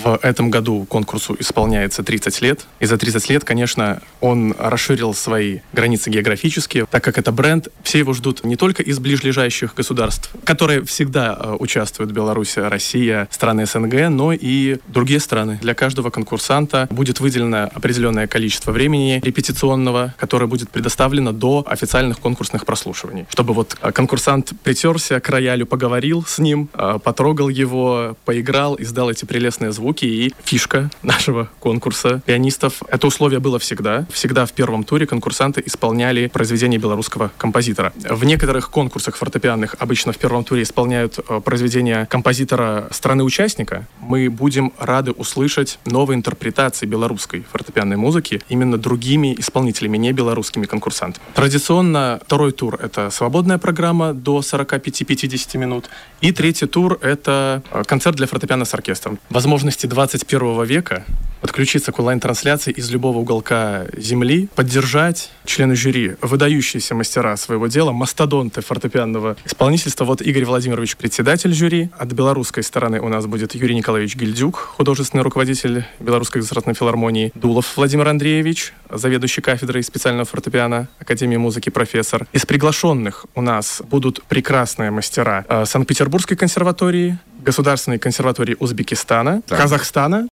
В этом году конкурсу исполняется 30 лет. И за 30 лет, конечно, он расширил свои границы географические, так как это бренд. Все его ждут не только из ближайших государств, которые всегда участвуют: Беларусь, Россия, страны СНГ, но и другие страны. Для каждого конкурсанта будет выделено определенное количество времени репетиционного, которое будет предоставлено до официальных конкурсных прослушиваний. Чтобы вот конкурсант притерся к роялю, поговорил с ним, потрогал его, поиграл, издал эти прелестные звуки. И фишка нашего конкурса пианистов. Это условие было всегда. Всегда в первом туре конкурсанты исполняли произведения белорусского композитора. В некоторых конкурсах фортепианных обычно в первом туре исполняют произведения композитора страны-участника. Мы будем рады услышать новые интерпретации белорусской фортепианной музыки именно другими исполнителями, не белорусскими конкурсантами. Традиционно второй тур — это свободная программа до 45-50 минут. И третий тур — это концерт для фортепиано с оркестром. Возможности 21 века подключиться к онлайн-трансляции из любого уголка Земли, поддержать члены жюри, выдающиеся мастера своего дела, мастодонты фортепианного исполнительства. Вот Игорь Владимирович — председатель жюри. От белорусской стороны у нас будет Юрий Николаевич Гильдюк, художественный руководитель Белорусской государственной филармонии, Дулов Владимир Андреевич, заведующий кафедрой специального фортепиано Академии музыки профессор. Из приглашенных у нас будут прекрасные мастера Санкт-Петербургской консерватории, Государственной консерватории Узбекистана, Казахстана,